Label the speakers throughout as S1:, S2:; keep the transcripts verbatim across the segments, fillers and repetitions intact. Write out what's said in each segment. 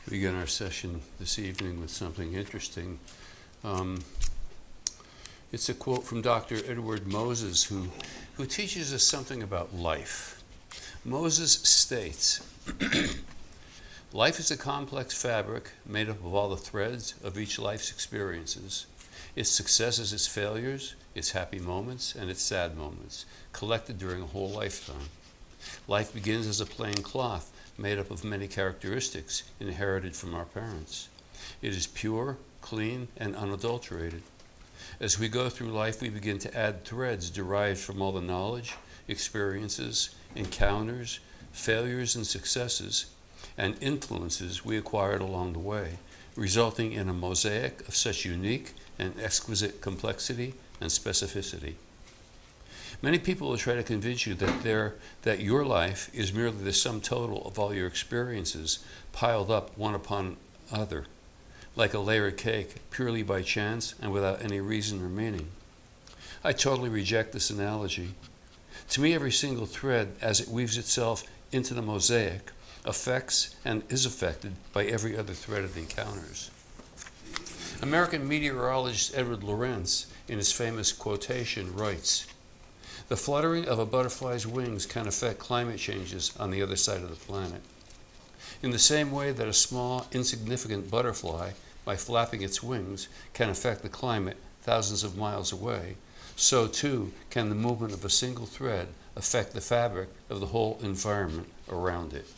S1: begin our session this evening with something interesting. Um, it's a quote from Doctor Edward Moses, who, who teaches us something about life. Moses states, "Life is a complex fabric made up of all the threads of each life's experiences, its successes, its failures, its happy moments, and its sad moments, collected during a whole lifetime. Life begins as a plain cloth made up of many characteristics inherited from our parents. It is pure, clean, and unadulterated. As we go through life, we begin to add threads derived from all the knowledge, experiences, encounters, failures and successes, and influences we acquired along the way, resulting in a mosaic of such unique and exquisite complexity and specificity. Many people will try to convince you that, there, that your life is merely the sum total of all your experiences piled up one upon other, like a layered cake, purely by chance and without any reason or meaning. I totally reject this analogy. To me, every single thread, as it weaves itself into the mosaic, affects and is affected by every other thread it encounters." American meteorologist Edward Lorenz, in his famous quotation, writes, "The fluttering of a butterfly's wings can affect climate changes on the other side of the planet. In the same way that a small, insignificant butterfly, by flapping its wings, can affect the climate thousands of miles away, so too can the movement of a single thread affect the fabric of the whole environment around it."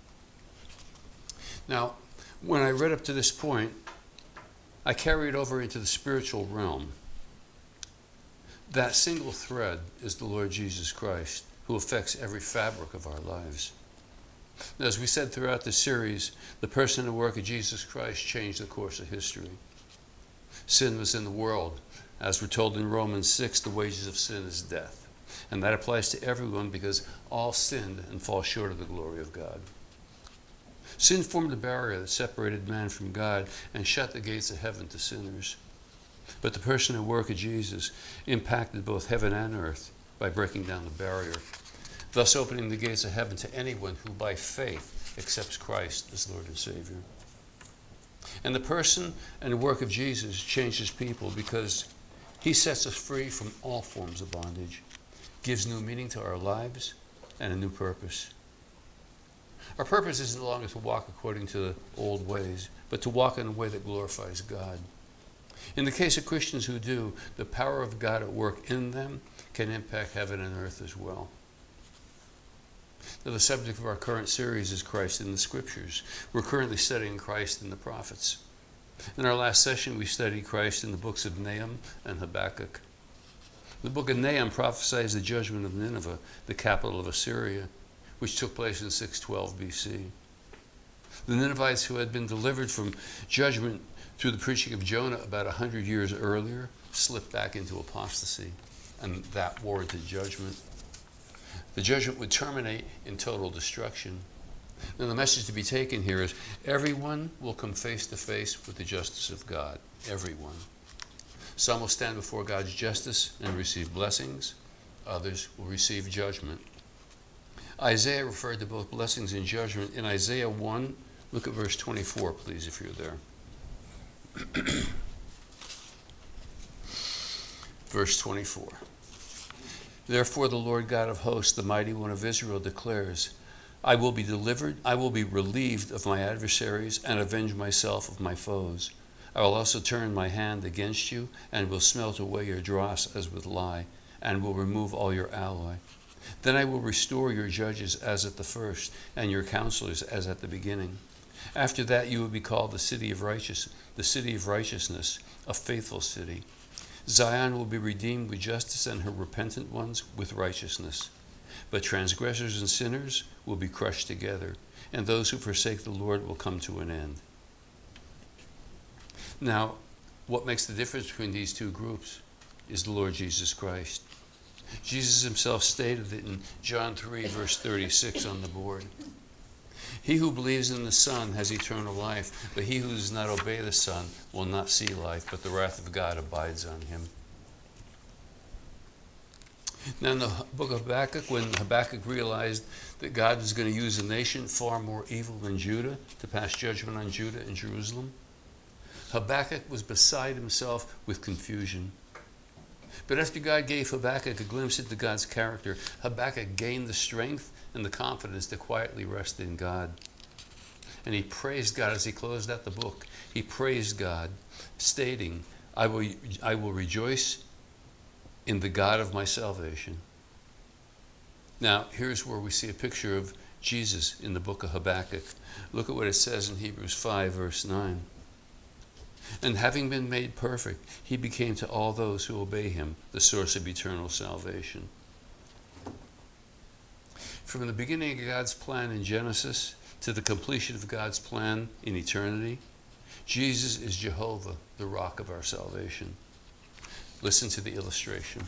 S1: Now, when I read up to this point, I carried over into the spiritual realm. That single thread is the Lord Jesus Christ, who affects every fabric of our lives. As we said throughout the series, the person and work of Jesus Christ changed the course of history. Sin was in the world. As we're told in Romans six, the wages of sin is death. And that applies to everyone because all sinned and fall short of the glory of God. Sin formed a barrier that separated man from God and shut the gates of heaven to sinners. But the person and work of Jesus impacted both heaven and earth by breaking down the barrier, thus opening the gates of heaven to anyone who by faith accepts Christ as Lord and Savior. And the person and work of Jesus changes people because he sets us free from all forms of bondage, gives new meaning to our lives, and a new purpose. Our purpose is no longer to walk according to the old ways, but to walk in a way that glorifies God. In the case of Christians who do, the power of God at work in them can impact heaven and earth as well. Now, the subject of our current series is Christ in the Scriptures. We're currently studying Christ in the prophets. In our last session, we studied Christ in the books of Nahum and Habakkuk. The book of Nahum prophesies the judgment of Nineveh, the capital of Assyria, which took place in six twelve B C. The Ninevites, who had been delivered from judgment through the preaching of Jonah about one hundred years earlier, slipped back into apostasy, and that warranted judgment. The judgment would terminate in total destruction. Now, the message to be taken here is everyone will come face to face with the justice of God. Everyone. Some will stand before God's justice and receive blessings. Others will receive judgment. Isaiah referred to both blessings and judgment. In Isaiah one, look at verse twenty-four, please, if you're there. Verse twenty-four. "Therefore the Lord God of hosts, the mighty one of Israel, declares, I will be delivered, I will be relieved of my adversaries and avenge myself of my foes. I will also turn my hand against you and will smelt away your dross as with lye, and will remove all your alloy. Then I will restore your judges as at the first, and your counselors as at the beginning. After that you will be called the city of righteous, the city of righteousness, a faithful city. Zion will be redeemed with justice, and her repentant ones with righteousness. But transgressors and sinners will be crushed together, and those who forsake the Lord will come to an end." Now, what makes the difference between these two groups is the Lord Jesus Christ. Jesus himself stated it in John three, verse thirty-six on the board. "He who believes in the Son has eternal life, but he who does not obey the Son will not see life, but the wrath of God abides on him." Now, in the book of Habakkuk, when Habakkuk realized that God was going to use a nation far more evil than Judah to pass judgment on Judah and Jerusalem, Habakkuk was beside himself with confusion. But after God gave Habakkuk a glimpse into God's character, Habakkuk gained the strength and the confidence to quietly rest in God. And he praised God as he closed out the book. He praised God, stating, I will, I will rejoice in the God of my salvation. Now, here's where we see a picture of Jesus in the book of Habakkuk. Look at what it says in Hebrews five, verse nine. And having been made perfect, he became to all those who obey him the source of eternal salvation. From the beginning of God's plan in Genesis to the completion of God's plan in eternity, Jesus is Jehovah, the rock of our salvation. Listen to the illustration.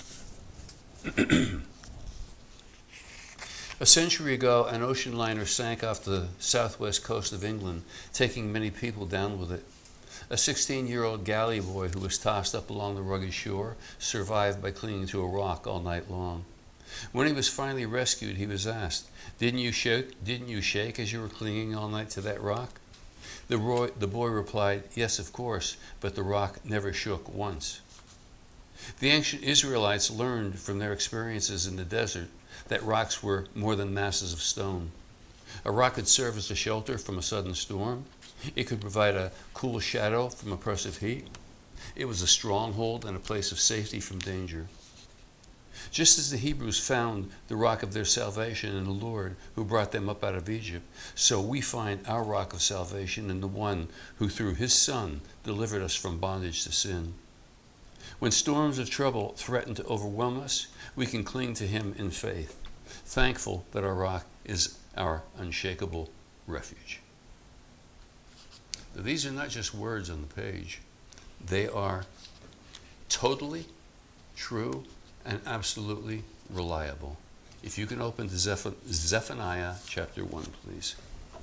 S1: A century ago, an ocean liner sank off the southwest coast of England, taking many people down with it. A sixteen-year-old galley boy who was tossed up along the rugged shore survived by clinging to a rock all night long. When he was finally rescued, he was asked, Didn't you shake, didn't you shake as you were clinging all night to that rock? The, roy, the boy replied, Yes, of course, but the rock never shook once. The ancient Israelites learned from their experiences in the desert that rocks were more than masses of stone. A rock could serve as a shelter from a sudden storm. It could provide a cool shadow from oppressive heat. It was a stronghold and a place of safety from danger. Just as the Hebrews found the rock of their salvation in the Lord who brought them up out of Egypt, so we find our rock of salvation in the one who through his Son delivered us from bondage to sin. When storms of trouble threaten to overwhelm us, we can cling to him in faith, thankful that our rock is our unshakable refuge. Now, these are not just words on the page. They are totally true and absolutely reliable. If you can open to Zeph- Zephaniah chapter one, please.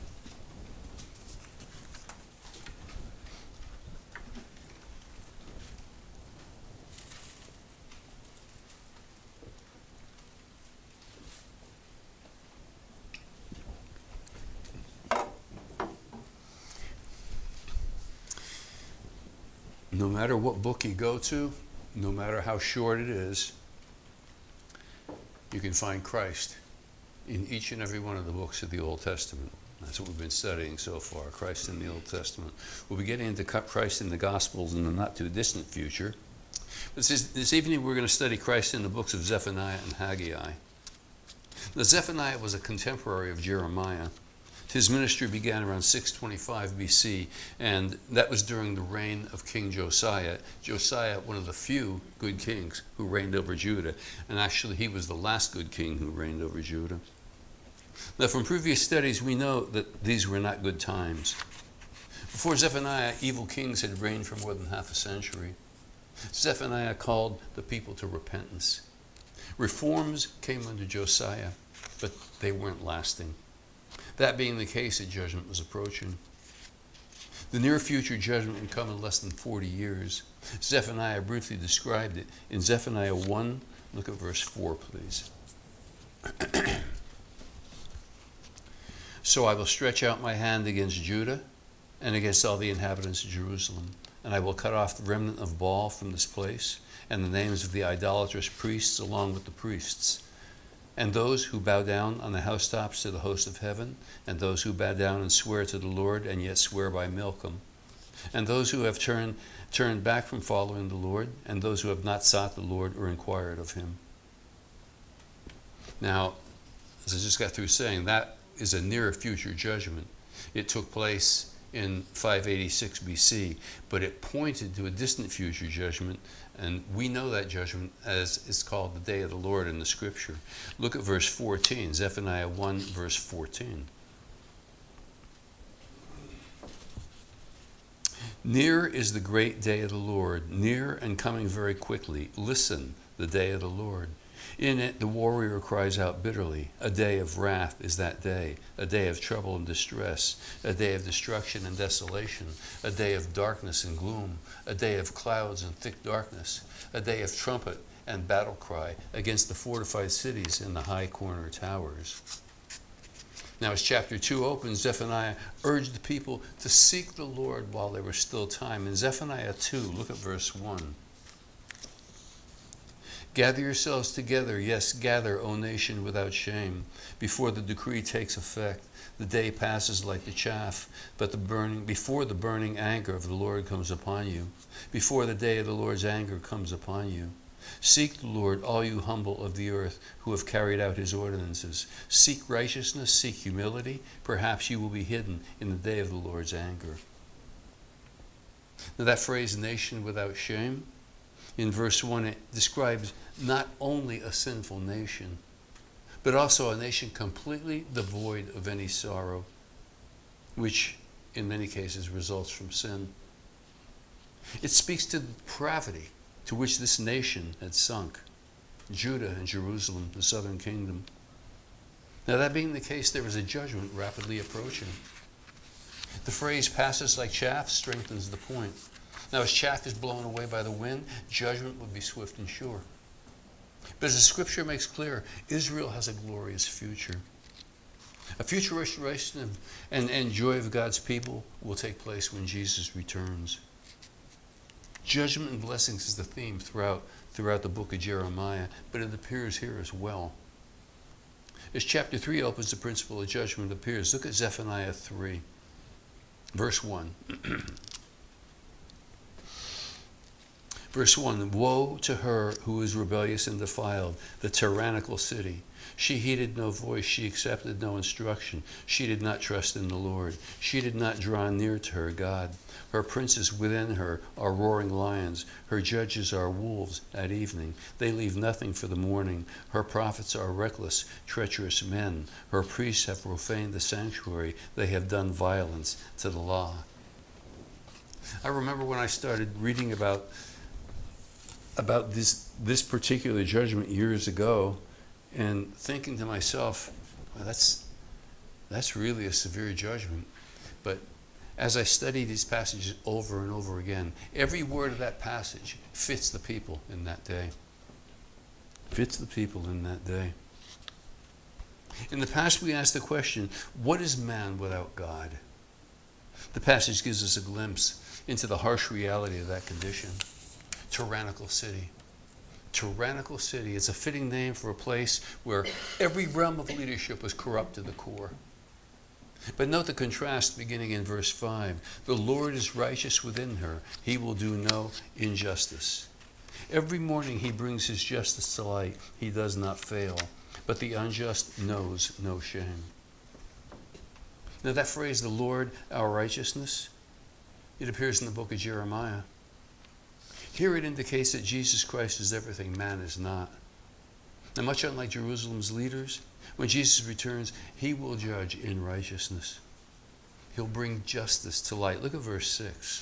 S1: No matter what book you go to, no matter how short it is, you can find Christ in each and every one of the books of the Old Testament. That's what we've been studying so far, Christ in the Old Testament. We'll be getting into Christ in the Gospels in the not-too-distant future. But this, this evening we're going to study Christ in the books of Zephaniah and Haggai. Now, Zephaniah was a contemporary of Jeremiah. His ministry began around six twenty-five B C, and that was during the reign of King Josiah. Josiah, one of the few good kings who reigned over Judah, and actually he was the last good king who reigned over Judah. Now, from previous studies, we know that these were not good times. Before Zephaniah, evil kings had reigned for more than half a century. Zephaniah called the people to repentance. Reforms came under Josiah, but they weren't lasting. That being the case, a judgment was approaching. The near future judgment would come in less than forty years. Zephaniah briefly described it. In Zephaniah one, look at verse four, please. So I will stretch out my hand against Judah and against all the inhabitants of Jerusalem, and I will cut off the remnant of Baal from this place, and the names of the idolatrous priests along with the priests, and those who bow down on the housetops to the host of heaven, and those who bow down and swear to the Lord, and yet swear by Milcom, and those who have turned, turned back from following the Lord, and those who have not sought the Lord or inquired of him. Now, as I just got through saying, that is a near future judgment. It took place in five eighty-six B C, but it pointed to a distant future judgment, and we know that judgment as it's called the day of the Lord in the scripture. Look at verse fourteen, Zephaniah one, verse fourteen. Near is the great day of the Lord, near and coming very quickly. Listen, the day of the Lord. In it the warrior cries out bitterly. A day of wrath is that day, a day of trouble and distress, a day of destruction and desolation, a day of darkness and gloom, a day of clouds and thick darkness, a day of trumpet and battle cry against the fortified cities and the high corner towers. Now, as chapter two opens, Zephaniah urged the people to seek the Lord while there was still time. In Zephaniah two, look at verse one. Gather yourselves together, yes, gather, O nation, without shame, before the decree takes effect. The day passes like the chaff, but the burning before the burning anger of the Lord comes upon you, before the day of the Lord's anger comes upon you. Seek the Lord, all you humble of the earth who have carried out his ordinances. Seek righteousness, seek humility. Perhaps you will be hidden in the day of the Lord's anger. Now that phrase, nation without shame, in verse one, it describes not only a sinful nation, but also a nation completely devoid of any sorrow, which in many cases results from sin. It speaks to the depravity to which this nation had sunk, Judah and Jerusalem, the southern kingdom. Now, that being the case, there is a judgment rapidly approaching. The phrase passes like chaff strengthens the point. Now, as chaff is blown away by the wind, judgment will be swift and sure. But as the scripture makes clear, Israel has a glorious future. A future restoration of, and, and joy of God's people will take place when Jesus returns. Judgment and blessings is the theme throughout, throughout the book of Jeremiah, but it appears here as well. As chapter three opens, the principle of judgment appears. Look at Zephaniah three, verse one. Verse one, woe to her who is rebellious and defiled, the tyrannical city. She heeded no voice, she accepted no instruction. She did not trust in the Lord. She did not draw near to her God. Her princes within her are roaring lions. Her judges are wolves at evening. They leave nothing for the morning. Her prophets are reckless, treacherous men. Her priests have profaned the sanctuary. They have done violence to the law. I remember when I started reading about about this this particular judgment years ago, and thinking to myself, well, that's that's really a severe judgment. But as I study these passages over and over again, every word of that passage fits the people in that day. Fits the people in that day. In the past, we asked the question, what is man without God? The passage gives us a glimpse into the harsh reality of that condition. Tyrannical city. Tyrannical city. It's a fitting name for a place where every realm of leadership was corrupt to the core. But note the contrast beginning in verse five. The Lord is righteous within her. He will do no injustice. Every morning he brings his justice to light. He does not fail. But the unjust knows no shame. Now that phrase, the Lord, our righteousness, it appears in the book of Jeremiah. Here it indicates that Jesus Christ is everything man is not. Now, much unlike Jerusalem's leaders, when Jesus returns, he will judge in righteousness. He'll bring justice to light. Look at verse six.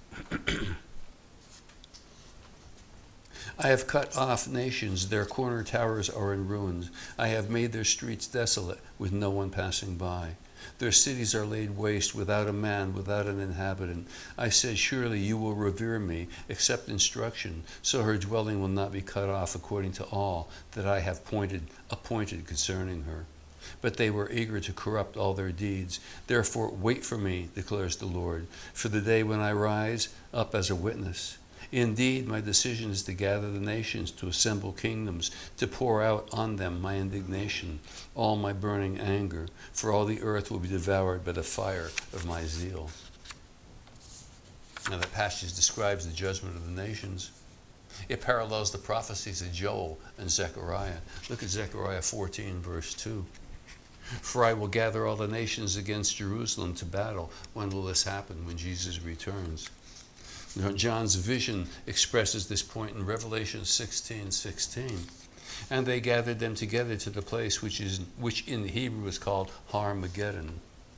S1: I have cut off nations, their corner towers are in ruins. I have made their streets desolate, with no one passing by. Their cities are laid waste, without a man, without an inhabitant. I said, surely you will revere me, accept instruction, so her dwelling will not be cut off according to all that I have pointed, appointed concerning her. But they were eager to corrupt all their deeds. Therefore wait for me, declares the Lord, for the day when I rise up as a witness. Indeed, my decision is to gather the nations, to assemble kingdoms, to pour out on them my indignation, all my burning anger, for all the earth will be devoured by the fire of my zeal. Now that passage describes the judgment of the nations. It parallels the prophecies of Joel and Zechariah. Look at Zechariah fourteen, verse two. For I will gather all the nations against Jerusalem to battle. When will this happen? When Jesus returns. Now, John's vision expresses this point in Revelation sixteen sixteen. And they gathered them together to the place which is which in the Hebrew is called Har-Mageddon.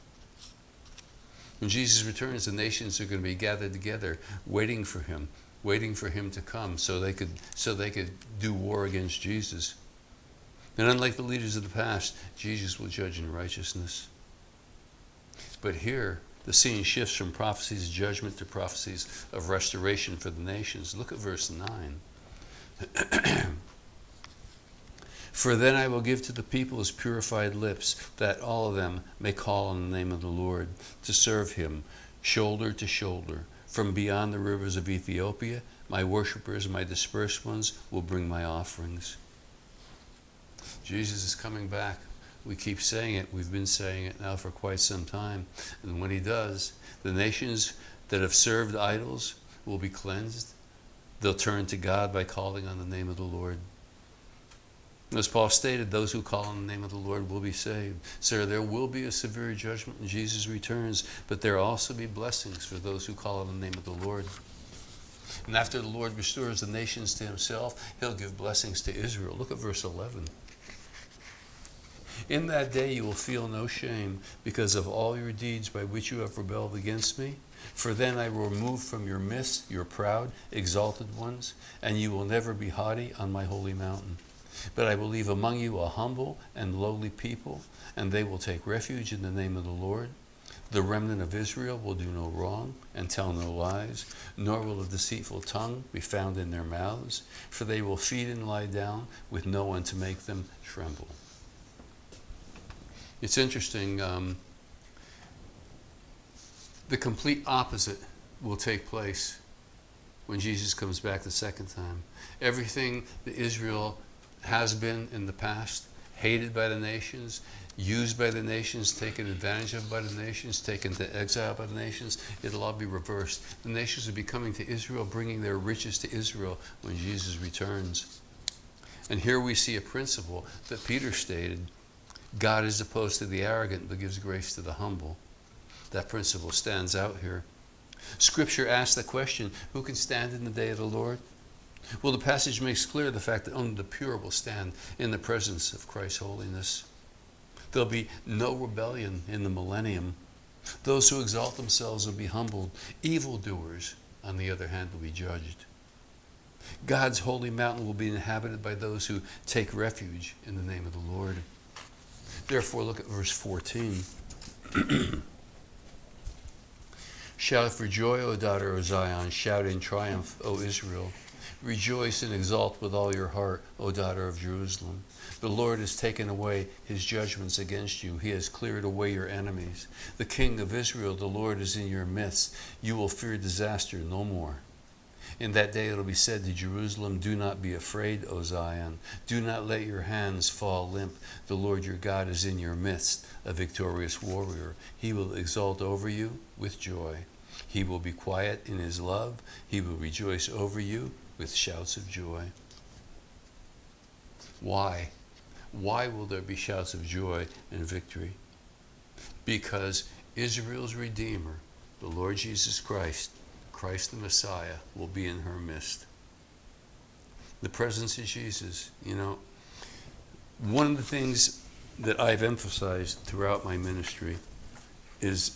S1: When Jesus returns, the nations are going to be gathered together, waiting for him, waiting for him to come, so they could so they could do war against Jesus. And unlike the leaders of the past, Jesus will judge in righteousness. But here, the scene shifts from prophecies of judgment to prophecies of restoration for the nations. Look at verse nine. For then I will give to the peoples purified lips, that all of them may call on the name of the Lord, to serve him shoulder to shoulder. From beyond the rivers of Ethiopia, my worshippers, my dispersed ones, will bring my offerings. Jesus is coming back. We keep saying it. We've been saying it now for quite some time. And when he does, the nations that have served idols will be cleansed. They'll turn to God by calling on the name of the Lord. As Paul stated, those who call on the name of the Lord will be saved. So there will be a severe judgment when Jesus returns, but there will also be blessings for those who call on the name of the Lord. And after the Lord restores the nations to himself, he'll give blessings to Israel. Look at verse eleven. In that day you will feel no shame because of all your deeds by which you have rebelled against me. For then I will remove from your midst your proud, exalted ones, and you will never be haughty on my holy mountain. But I will leave among you a humble and lowly people, and they will take refuge in the name of the Lord. The remnant of Israel will do no wrong and tell no lies, nor will a deceitful tongue be found in their mouths, for they will feed and lie down with no one to make them tremble. It's interesting, um, the complete opposite will take place when Jesus comes back the second time. Everything that Israel has been in the past, hated by the nations, used by the nations, taken advantage of by the nations, taken to exile by the nations, it'll all be reversed. The nations will be coming to Israel, bringing their riches to Israel when Jesus returns. And here we see a principle that Peter stated: God is opposed to the arrogant, but gives grace to the humble. That principle stands out here. Scripture asks the question, who can stand in the day of the Lord? Well, the passage makes clear the fact that only the pure will stand in the presence of Christ's holiness. There'll be no rebellion in the millennium. Those who exalt themselves will be humbled. Evildoers, on the other hand, will be judged. God's holy mountain will be inhabited by those who take refuge in the name of the Lord. Therefore, look at verse fourteen. Shout for joy, O daughter of Zion. Shout in triumph, O Israel. Rejoice and exult with all your heart, O daughter of Jerusalem. The Lord has taken away his judgments against you. He has cleared away your enemies. The King of Israel, the Lord, is in your midst. You will fear disaster no more. In that day it will be said to Jerusalem, do not be afraid, O Zion. Do not let your hands fall limp. The Lord your God is in your midst, a victorious warrior. He will exult over you with joy. He will be quiet in his love. He will rejoice over you with shouts of joy. Why? Why will there be shouts of joy and victory? Because Israel's Redeemer, the Lord Jesus Christ, Christ the Messiah, will be in her midst. The presence of Jesus, you know, one of the things that I've emphasized throughout my ministry is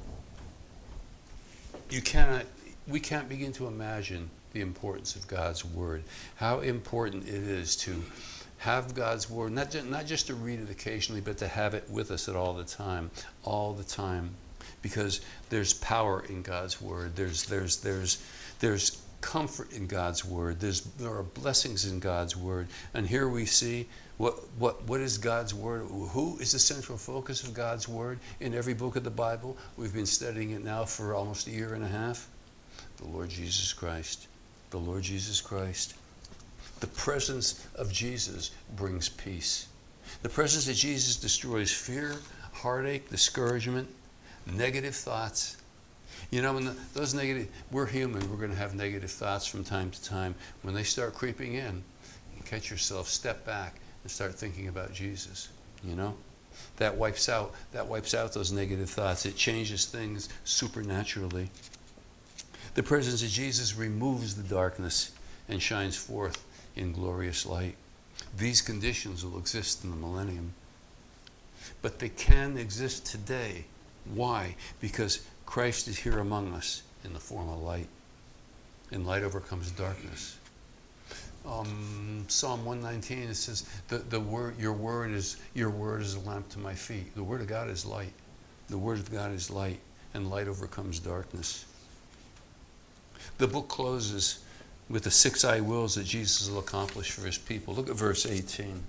S1: you cannot, we can't begin to imagine the importance of God's Word, how important it is to have God's Word, not just, not just to read it occasionally, but to have it with us at all the time, all the time, because there's power in God's Word. There's there's there's there's comfort in God's Word. There's there are blessings in God's Word, and here we see what what what is God's Word? Who is the central focus of God's Word in every book of the Bible? We've been studying it now for almost a year and a half. The Lord Jesus Christ. The Lord Jesus Christ. The presence of Jesus brings peace. The presence of Jesus destroys fear, heartache, discouragement, negative thoughts. You know, when the, those negative, we're human, we're going to have negative thoughts from time to time. When they start creeping in, you catch yourself, step back, and start thinking about Jesus. You know? That wipes out, that wipes out those negative thoughts. It changes things supernaturally. The presence of Jesus removes the darkness and shines forth in glorious light. These conditions will exist in the millennium. But they can exist today. Why? Because Christ is here among us in the form of light. And light overcomes darkness. Um, Psalm one nineteen, it says, the, the word, your word is your word is a lamp to my feet. The Word of God is light. The Word of God is light, and light overcomes darkness. The book closes with the six I wills that Jesus will accomplish for his people. Look at verse eighteen.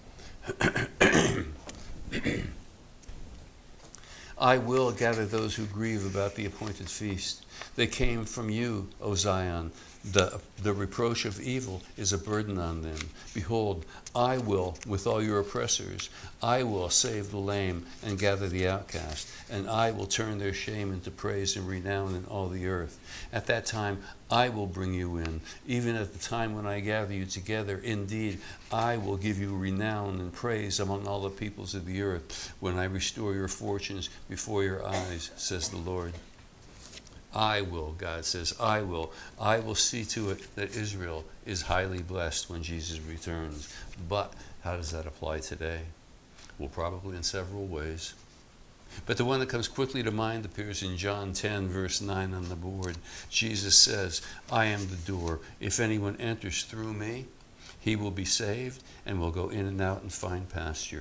S1: I will gather those who grieve about the appointed feast. They came from you, O Zion. The, the reproach of evil is a burden on them. Behold, I will, with all your oppressors, I will save the lame and gather the outcast, and I will turn their shame into praise and renown in all the earth. At that time, I will bring you in, even at the time when I gather you together. Indeed, I will give you renown and praise among all the peoples of the earth, when I restore your fortunes before your eyes, says the Lord. I will, God says, I will. I will see to it that Israel is highly blessed when Jesus returns. But how does that apply today? Well, probably in several ways. But the one that comes quickly to mind appears in John ten, verse nine on the board. Jesus says, I am the door. If anyone enters through me, he will be saved and will go in and out and find pasture.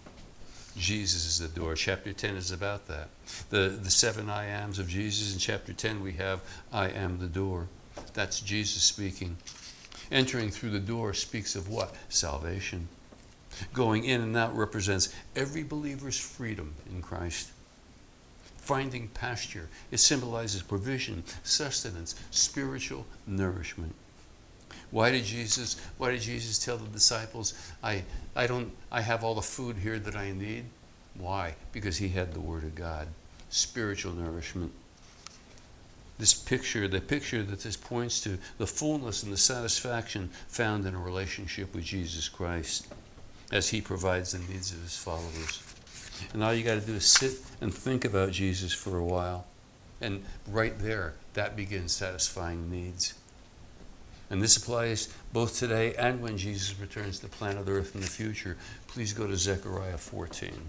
S1: Jesus is the door. Chapter ten is about that. The, the seven I ams of Jesus. In chapter ten we have, I am the door. That's Jesus speaking. Entering through the door speaks of what? Salvation. Going in and out represents every believer's freedom in Christ. Finding pasture, it symbolizes provision, sustenance, spiritual nourishment. Why did Jesus, why did Jesus tell the disciples, I, I don't, I have all the food here that I need? Why? Because he had the Word of God, spiritual nourishment. This picture, the picture that this points to, the fullness and the satisfaction found in a relationship with Jesus Christ, as he provides the needs of his followers. And all you got to do is sit and think about Jesus for a while. And right there, that begins satisfying needs. And this applies both today and when Jesus returns to planet Earth in the future. Please go to Zechariah fourteen.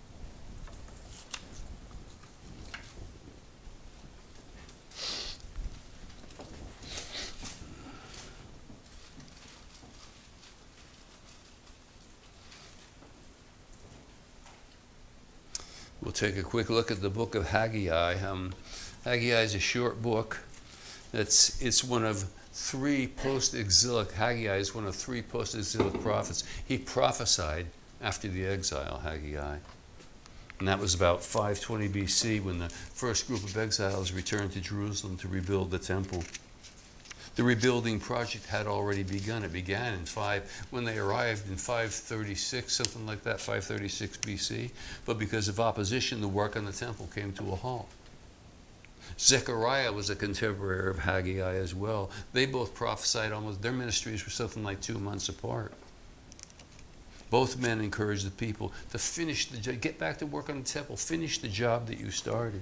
S1: We'll take a quick look at the book of Haggai. Um, Haggai is a short book. It's, it's one of three post-exilic, Haggai is one of three post-exilic prophets. He prophesied after the exile, Haggai. And that was about five twenty B C when the first group of exiles returned to Jerusalem to rebuild the temple. The rebuilding project had already begun. It began in five, when they arrived in five thirty-six, something like that, five thirty-six B C. But because of opposition, the work on the temple came to a halt. Zechariah was a contemporary of Haggai as well. They both prophesied almost, their ministries were something like two months apart. Both men encouraged the people to finish the job, get back to work on the temple, finish the job that you started.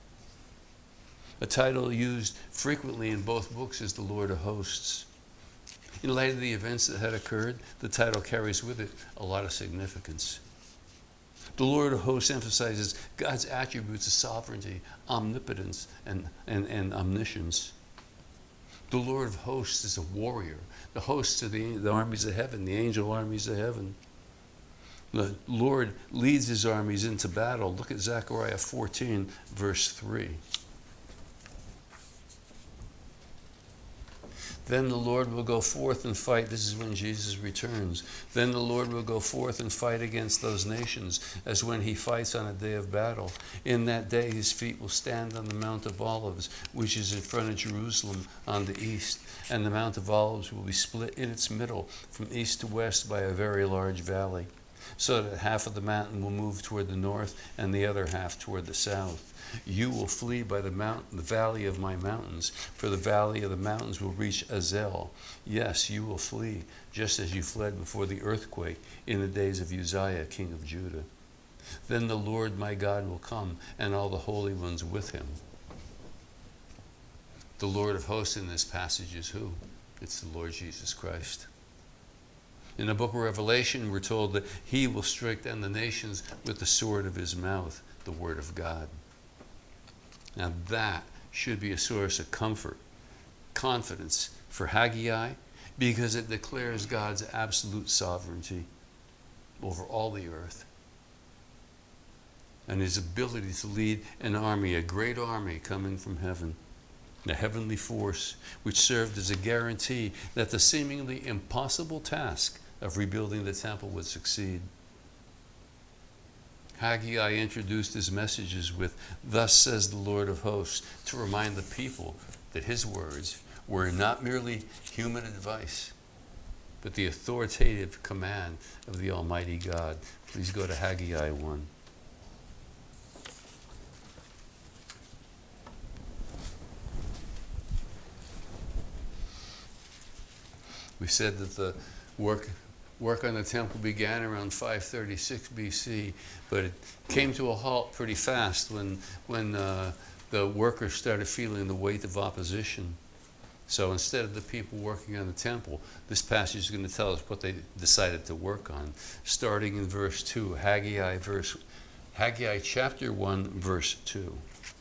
S1: A title used frequently in both books is the Lord of Hosts. In light of the events that had occurred, the title carries with it a lot of significance. The Lord of Hosts emphasizes God's attributes of sovereignty, omnipotence, and, and, and omniscience. The Lord of Hosts is a warrior. The hosts are the, the armies of heaven, the angel armies of heaven. The Lord leads his armies into battle. Look at Zechariah fourteen, verse three. Then the Lord will go forth and fight. This is when Jesus returns. Then the Lord will go forth and fight against those nations, as when he fights on a day of battle. In that day his feet will stand on the Mount of Olives, which is in front of Jerusalem on the east. And the Mount of Olives will be split in its middle from east to west by a very large valley, so that half of the mountain will move toward the north and the other half toward the south. You will flee by the mountain, the valley of my mountains, for the valley of the mountains will reach Azel. Yes, you will flee, just as you fled before the earthquake in the days of Uzziah, king of Judah. Then the Lord my God will come, and all the holy ones with him. The Lord of hosts in this passage is who? It's the Lord Jesus Christ. In the book of Revelation, we're told that he will strike down the nations with the sword of his mouth, the word of God. Now that should be a source of comfort, confidence for Haggai, because it declares God's absolute sovereignty over all the earth and his ability to lead an army, a great army coming from heaven. the heavenly force which served as a guarantee that the seemingly impossible task of rebuilding the temple would succeed. Haggai introduced his messages with, "Thus says the Lord of hosts," to remind the people that his words were not merely human advice, but the authoritative command of the Almighty God. Please go to Haggai one. We said that the work work on the temple began around five thirty-six B C, but it came to a halt pretty fast when when uh, the workers started feeling the weight of opposition. So instead of the people working on the temple, this passage is going to tell us what they decided to work on. Starting in verse two, Haggai verse Haggai chapter one, verse two.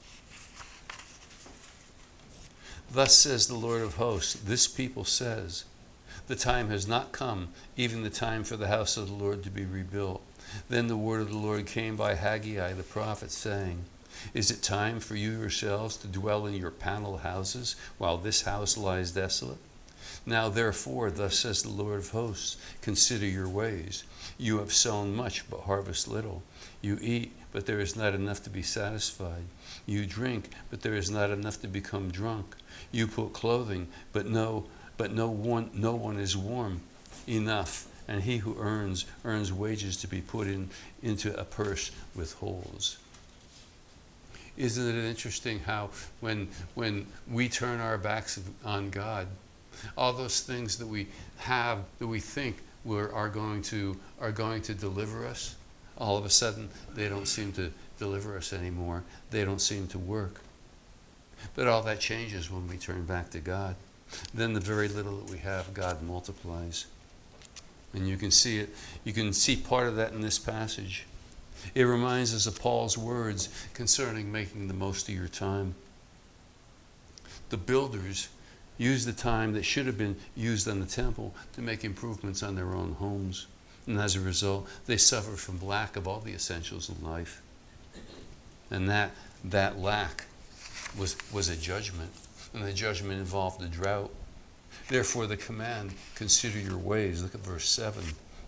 S1: Thus says the Lord of hosts, this people says, the time has not come, even the time for the house of the Lord to be rebuilt. Then the word of the Lord came by Haggai the prophet, saying, is it time for you yourselves to dwell in your paneled houses while this house lies desolate? Now therefore, thus says the Lord of hosts, consider your ways. You have sown much, but harvest little. You eat, but there is not enough to be satisfied. You drink, but there is not enough to become drunk. You put clothing, but no But no one, no one is warm enough, and he who earns, earns wages to be put in into a purse with holes. Isn't it interesting how when when we turn our backs on God, all those things that we have that we think we're, are going to are going to deliver us, all of a sudden they don't seem to deliver us anymore. They don't seem to work. But all that changes when we turn back to God. Then the very little that we have, God multiplies. And you can see it. You can see part of that in this passage. It reminds us of Paul's words concerning making the most of your time. The builders used the time that should have been used on the temple to make improvements on their own homes. And as a result, they suffered from lack of all the essentials of life. And that, that lack was, was a judgment. And the judgment involved a drought. Therefore the command, consider your ways. Look at verse seven.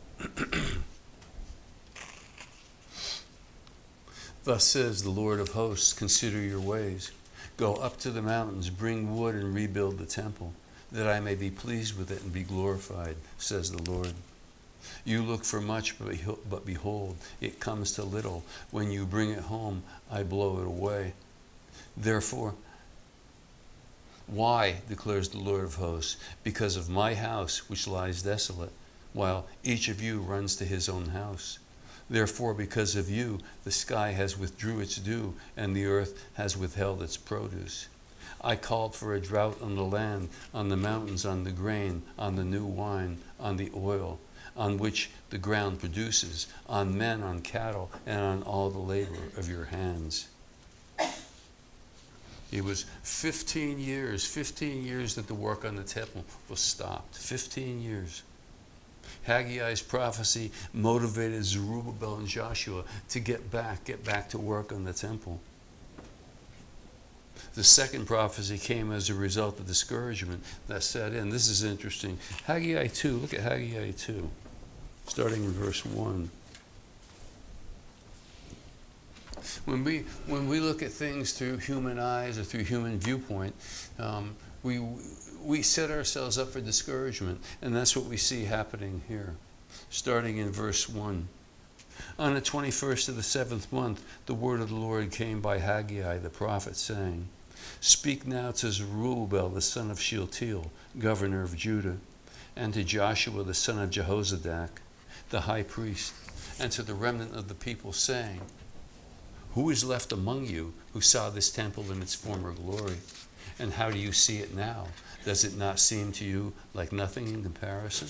S1: Thus says the Lord of hosts, consider your ways. Go up to the mountains, bring wood and rebuild the temple, that I may be pleased with it and be glorified, says the Lord. You look for much, but behold, it comes to little. When you bring it home, I blow it away. Therefore, why, declares the Lord of hosts? Because of my house which lies desolate, while each of you runs to his own house. Therefore, because of you, the sky has withdrew its dew, and the earth has withheld its produce. I called for a drought on the land, on the mountains, on the grain, on the new wine, on the oil, on which the ground produces, on men, on cattle, and on all the labor of your hands. It was fifteen years, fifteen years that the work on the temple was stopped. fifteen years. Haggai's prophecy motivated Zerubbabel and Joshua to get back, get back to work on the temple. The second prophecy came as a result of discouragement that set in. This is interesting. Haggai two, look at Haggai two, starting in verse one. When we when we look at things through human eyes or through human viewpoint, um, we we set ourselves up for discouragement, and that's what we see happening here. Starting in verse one. On the twenty-first of the seventh month, the word of the Lord came by Haggai the prophet, saying, Speak now to Zerubbabel the son of Shealtiel, governor of Judah, and to Joshua the son of Jehozadak, the high priest, and to the remnant of the people, saying, Who is left among you who saw this temple in its former glory? And how do you see it now? Does it not seem to you like nothing in comparison?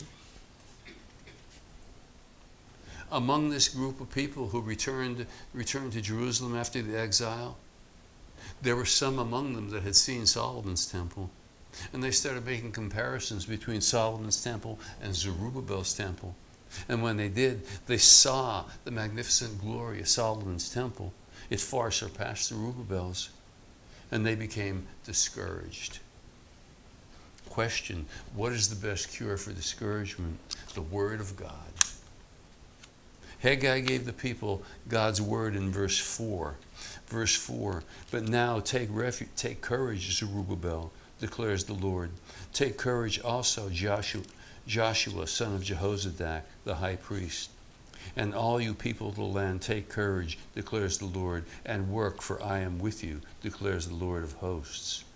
S1: Among this group of people who returned, returned to Jerusalem after the exile, there were some among them that had seen Solomon's temple. And they started making comparisons between Solomon's temple and Zerubbabel's temple. And when they did, they saw the magnificent glory of Solomon's temple. It far surpassed Zerubbabel's. and they became discouraged. Question, what is the best cure for discouragement? The Word of God. Haggai gave the people God's word in verse four. Verse four, but now take refuge, take courage, Zerubbabel, declares the Lord. Take courage also, Joshua, Joshua, son of Jehozadak, the high priest. And all you people of the land, take courage, declares the Lord, and work, for I am with you, declares the Lord of hosts.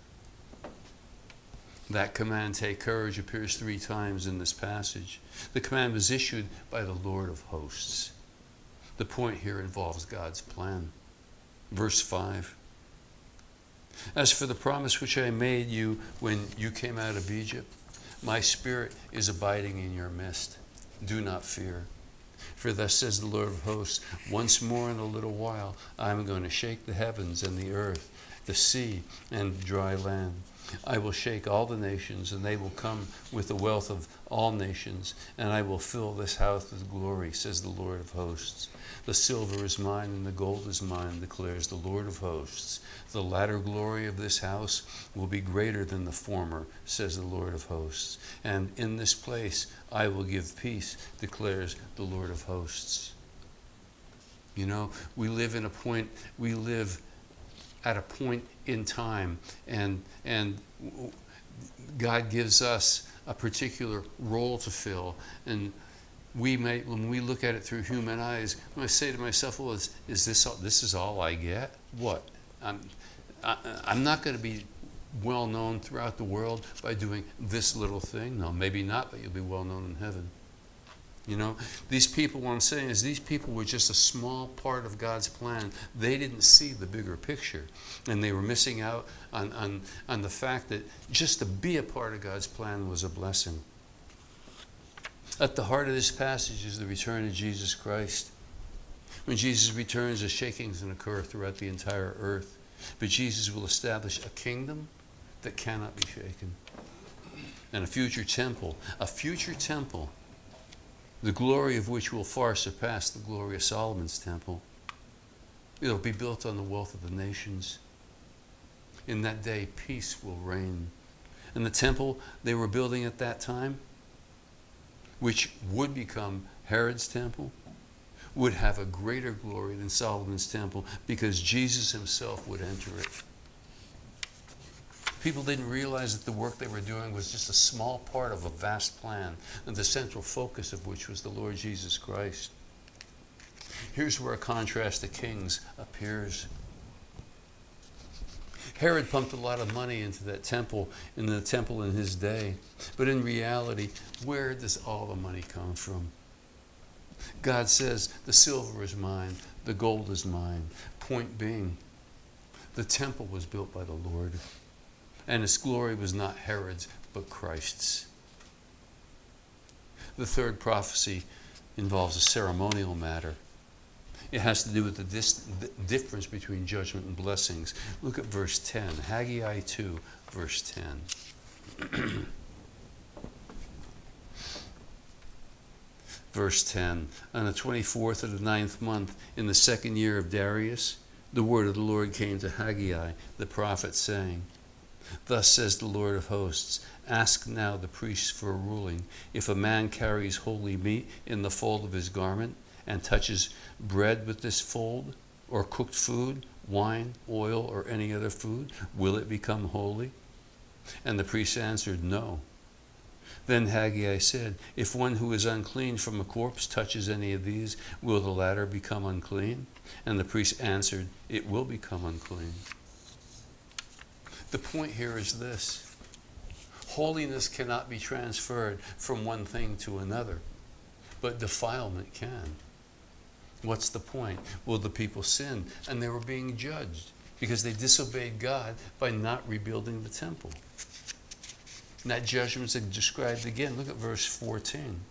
S1: That command, take courage, appears three times in this passage. The command was issued by the Lord of hosts. The point here involves God's plan. Verse five. As for the promise which I made you when you came out of Egypt, my spirit is abiding in your midst. Do not fear. For thus says the Lord of hosts, once more in a little while I am going to shake the heavens and the earth, the sea and dry land. I will shake all the nations, and they will come with the wealth of all nations, and I will fill this house with glory, says the Lord of hosts. The silver is mine, and the gold is mine, declares the Lord of hosts. The latter glory of this house will be greater than the former, says the Lord of hosts. And in this place I will give peace, declares the Lord of hosts. You know, we live in a point, we live at a point in time, and and God gives us a particular role to fill, and we may, when we look at it through human eyes, I say to myself, well, is, is this all, this is all I get? What? I'm I, I'm not going to be well known throughout the world by doing this little thing. No, maybe not, but you'll be well known in heaven. You know, these people, what I'm saying is these people were just a small part of God's plan. They didn't see the bigger picture. And they were missing out on, on, on the fact that just to be a part of God's plan was a blessing. At the heart of this passage is the return of Jesus Christ. When Jesus returns, a shaking is going to occur throughout the entire earth. But Jesus will establish a kingdom that cannot be shaken. And a future temple, a future temple, the glory of which will far surpass the glory of Solomon's temple. It'll be built on the wealth of the nations. In that day, peace will reign. And the temple they were building at that time, which would become Herod's temple, would have a greater glory than Solomon's temple, because Jesus himself would enter it. People didn't realize that the work they were doing was just a small part of a vast plan, and the central focus of which was the Lord Jesus Christ. Here's where a contrast to kings appears. Herod pumped a lot of money into that temple, in the temple in his day. But in reality, where does all the money come from? God says, the silver is mine, the gold is mine. Point being, the temple was built by the Lord. And its glory was not Herod's, but Christ's. The third prophecy involves a ceremonial matter. It has to do with the, dis- the difference between judgment and blessings. Look at verse ten. Haggai two, verse ten. Verse ten. On the twenty-fourth of the ninth month, in the second year of Darius, the word of the Lord came to Haggai, the prophet, saying, Thus says the Lord of hosts, ask now the priests for a ruling. If a man carries holy meat in the fold of his garment and touches bread with this fold, or cooked food, wine, oil, or any other food, will it become holy? And the priest answered, No. Then Haggai said, If one who is unclean from a corpse touches any of these, will the latter become unclean? And the priest answered, It will become unclean. The point here is this. Holiness cannot be transferred from one thing to another, but defilement can. What's the point? Well, the people sinned, and they were being judged because they disobeyed God by not rebuilding the temple. And that judgment is described again. Look at verse fourteen.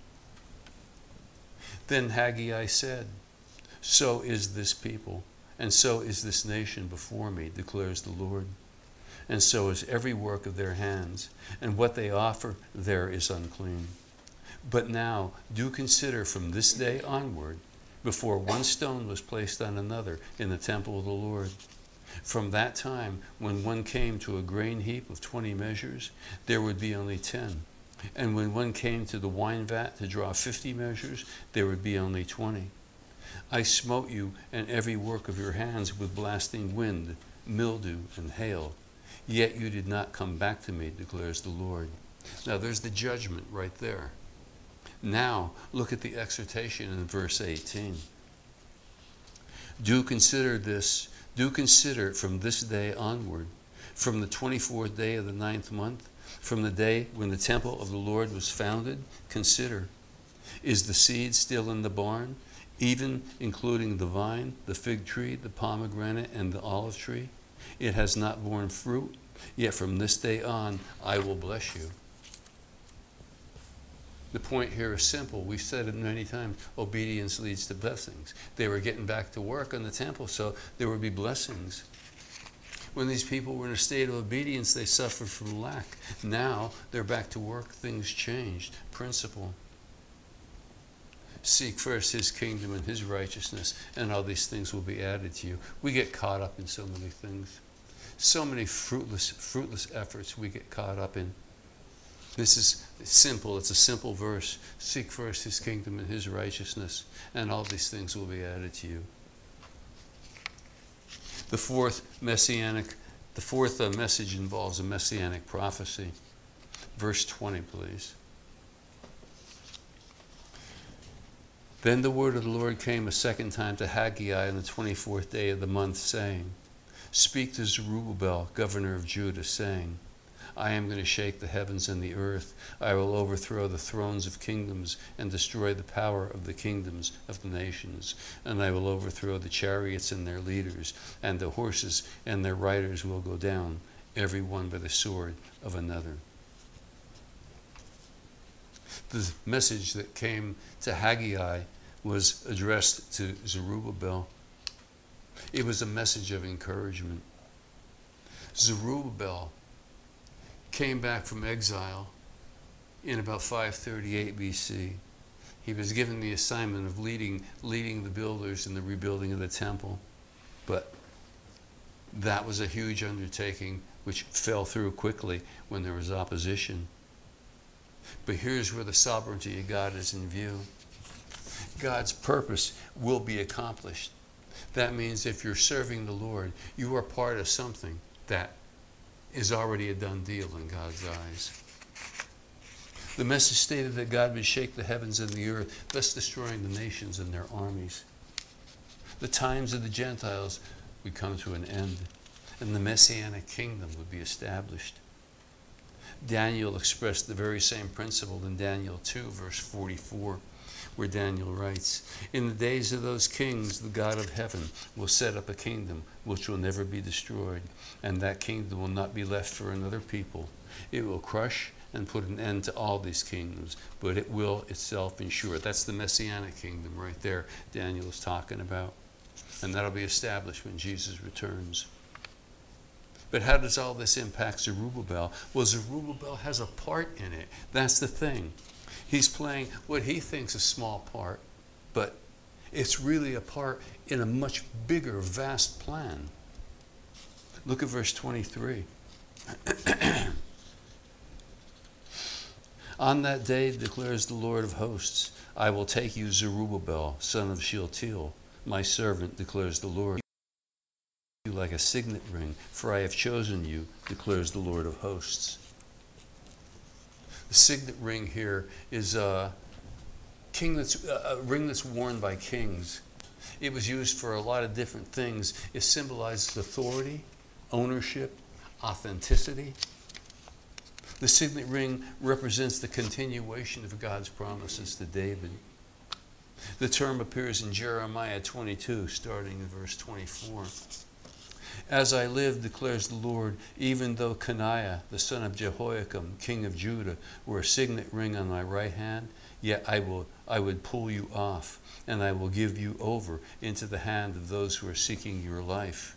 S1: Then Haggai said, So is this people, and so is this nation before me, declares the Lord. And so is every work of their hands, and what they offer there is unclean. But now do consider from this day onward, before one stone was placed on another in the temple of the Lord. From that time, when one came to a grain heap of twenty measures, there would be only ten. And when one came to the wine vat to draw fifty measures, there would be only twenty. I smote you and every work of your hands with blasting wind, mildew, and hail. Yet you did not come back to me, declares the Lord. Now there's the judgment right there. Now look at the exhortation in verse eighteen. Do consider this, do consider from this day onward, from the twenty-fourth day of the ninth month, from the day when the temple of the Lord was founded, consider, is the seed still in the barn, even including the vine, the fig tree, the pomegranate, and the olive tree? It has not borne fruit, yet from this day on I will bless you. The point here is simple. We've said it many times. Obedience leads to blessings. They were getting back to work on the temple, so there would be blessings. When these people were in a state of obedience, they suffered from lack. Now they're back to work. Things changed. Principle. Seek first his kingdom and his righteousness, and all these things will be added to you. We get caught up in so many things. So many fruitless, fruitless efforts we get caught up in. This is simple. It's a simple verse. Seek first his kingdom and his righteousness, and all these things will be added to you. The fourth messianic, the fourth uh, message involves a messianic prophecy. Verse twenty, please. Then the word of the Lord came a second time to Haggai on the twenty-fourth day of the month, saying, Speak to Zerubbabel, governor of Judah, saying, I am going to shake the heavens and the earth. I will overthrow the thrones of kingdoms and destroy the power of the kingdoms of the nations. And I will overthrow the chariots and their leaders, and the horses and their riders will go down, every one by the sword of another. The message that came to Haggai was addressed to Zerubbabel. It was a message of encouragement. Zerubbabel came back from exile in about five thirty-eight B C. He was given the assignment of leading, leading the builders in the rebuilding of the temple. But that was a huge undertaking which fell through quickly when there was opposition. But here's where the sovereignty of God is in view. God's purpose will be accomplished. That means if you're serving the Lord, you are part of something that is already a done deal in God's eyes. The message stated that God would shake the heavens and the earth, thus destroying the nations and their armies. The times of the Gentiles would come to an end, and the Messianic kingdom would be established. Daniel expressed the very same principle in Daniel two, verse forty-four, where Daniel writes, In the days of those kings, the God of heaven will set up a kingdom which will never be destroyed, and that kingdom will not be left for another people. It will crush and put an end to all these kingdoms, but it will itself ensure. That's the Messianic kingdom right there Daniel is talking about. And that'll be established when Jesus returns. But how does all this impact Zerubbabel? Well, Zerubbabel has a part in it. That's the thing. He's playing what he thinks a small part, but it's really a part in a much bigger, vast plan. Look at verse twenty-three. On that day, declares the Lord of hosts, I will take you, Zerubbabel, son of Shealtiel, my servant, declares the Lord, you like a signet ring, for I have chosen you, declares the Lord of hosts. The signet ring here is a, king that's, a ring that's worn by kings. It was used for a lot of different things. It symbolizes authority, ownership, authenticity. The signet ring represents the continuation of God's promises to David. The term appears in Jeremiah twenty-two, starting in verse twenty-four. As I live, declares the Lord, even though Coniah, the son of Jehoiakim, king of Judah, were a signet ring on my right hand, yet I will I would pull you off, and I will give you over into the hand of those who are seeking your life.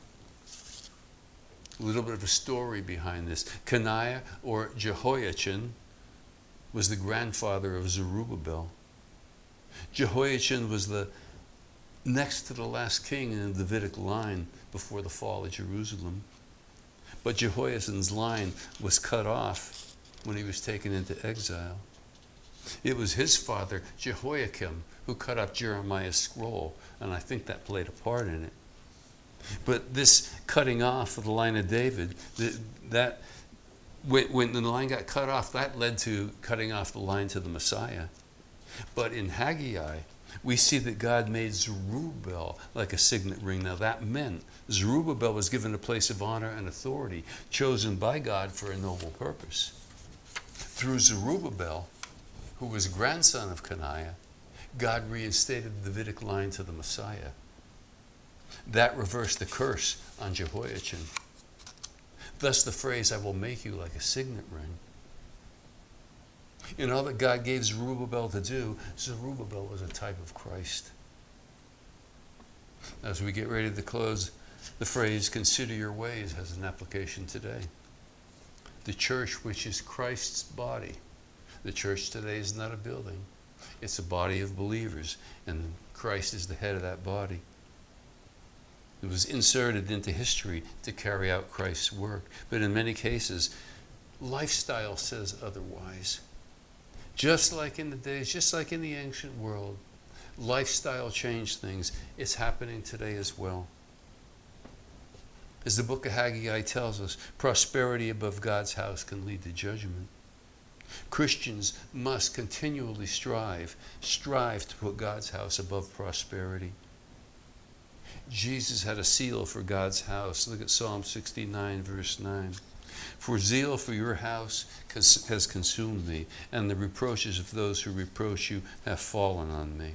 S1: A little bit of a story behind this. Coniah, or Jehoiachin, was the grandfather of Zerubbabel. Jehoiachin was the next to the last king in the Davidic line before the fall of Jerusalem. But Jehoiachin's line was cut off when he was taken into exile. It was his father, Jehoiakim, who cut up Jeremiah's scroll, and I think that played a part in it. But this cutting off of the line of David, that when the line got cut off, that led to cutting off the line to the Messiah. But in Haggai, we see that God made Zerubbabel like a signet ring. Now that meant Zerubbabel was given a place of honor and authority, chosen by God for a noble purpose. Through Zerubbabel, who was grandson of Coniah, God reinstated the Davidic line to the Messiah. That reversed the curse on Jehoiachin. Thus the phrase, I will make you like a signet ring. In all that God gave Zerubbabel to do, Zerubbabel was a type of Christ. As we get ready to close, the phrase, consider your ways, has an application today. The church, which is Christ's body. The church today is not a building. It's a body of believers, and Christ is the head of that body. It was inserted into history to carry out Christ's work. But in many cases, lifestyle says otherwise. Just like in the days, just like in the ancient world, lifestyle changed things. It's happening today as well. As the book of Haggai tells us, prosperity above God's house can lead to judgment. Christians must continually strive, strive to put God's house above prosperity. Jesus had a seal for God's house. Look at Psalm sixty-nine, verse nine. For zeal for your house has consumed me, and the reproaches of those who reproach you have fallen on me.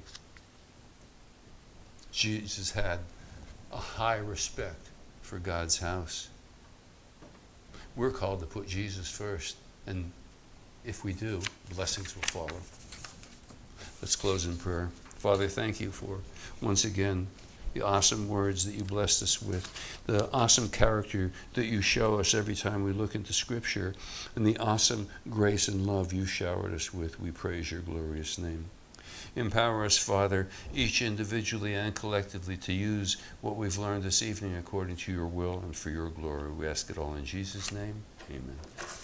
S1: Jesus had a high respect for God's house. We're called to put Jesus first, and if we do, blessings will follow. Let's close in prayer. Father, thank you for, once again, the awesome words that you blessed us with, the awesome character that you show us every time we look into Scripture, and the awesome grace and love you showered us with. We praise your glorious name. Empower us, Father, each individually and collectively, to use what we've learned this evening according to your will and for your glory. We ask it all in Jesus' name. Amen.